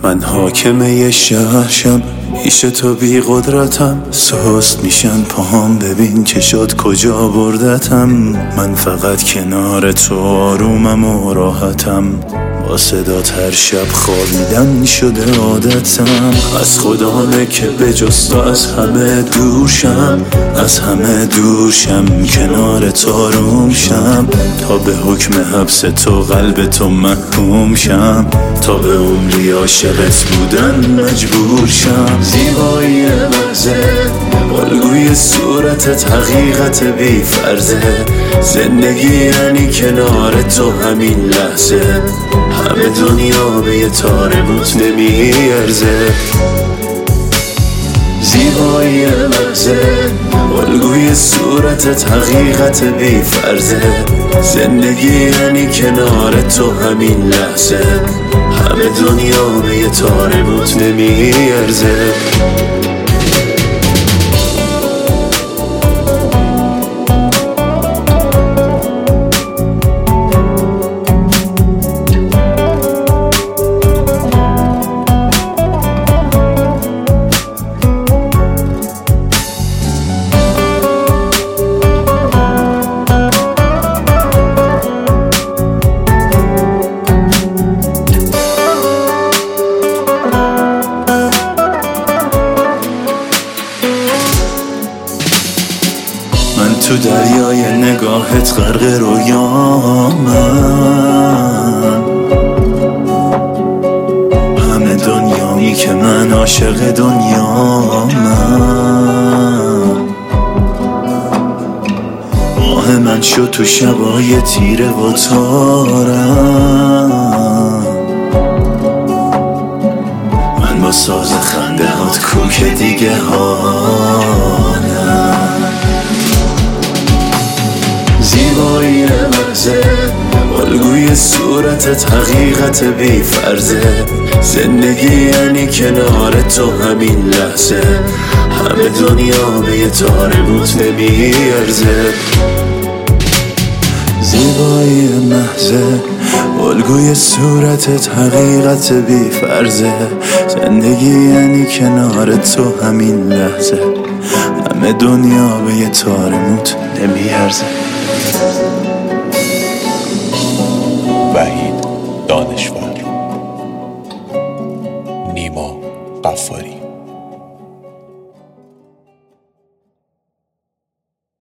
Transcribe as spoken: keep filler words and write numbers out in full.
من حاکم یه شهرشم، میشه تو بی قدرتم، سست میشن پاهم، ببین چه شد کجا بردتم. من فقط کنار تو آرومم و راحتم، با صدات هر شب خوابیدن شده عادتم. از خدامه که به جز تو از همه دورشم، از همه دورشم، کنار تو آروم شم، تا به حکم حبس تو قلب تو محکوم شم، تا به عمری عاشقت بودن مجبور شم. زیبایی محضه، الگوی صورتت حقیقت بی فرضه، زندگی یعنی کنار تو همین لحظه، همه دنیا به یه تار موت نمیارزه. زیبایی محضه، الگوی صورتت حقیقت بی فرضه، زندگی یعنی کنار تو همین لحظه، همه دنیا به یه تار موت نمیارزه. تو دریای نگاهت غرق رویامم، همه دنیایی که من عاشق دنیامم. ماه من شد تو شبای تیره و تارم، من با ساز خنده هات کوک دیگه حالم. زیبایی محضه، الگوی صورتت حقیقت بی فرضه، زندگی یعنی کنار تو همین لحظه، همه دنیا به یه تار موت نمیارزه. زیبایی محضه، الگوی صورتت حقیقت بی فرضه، زندگی یعنی کنار تو همین لحظه، همه دنیا به یه تار موت نمیارزه. وحید دانشور، نیما قفاری.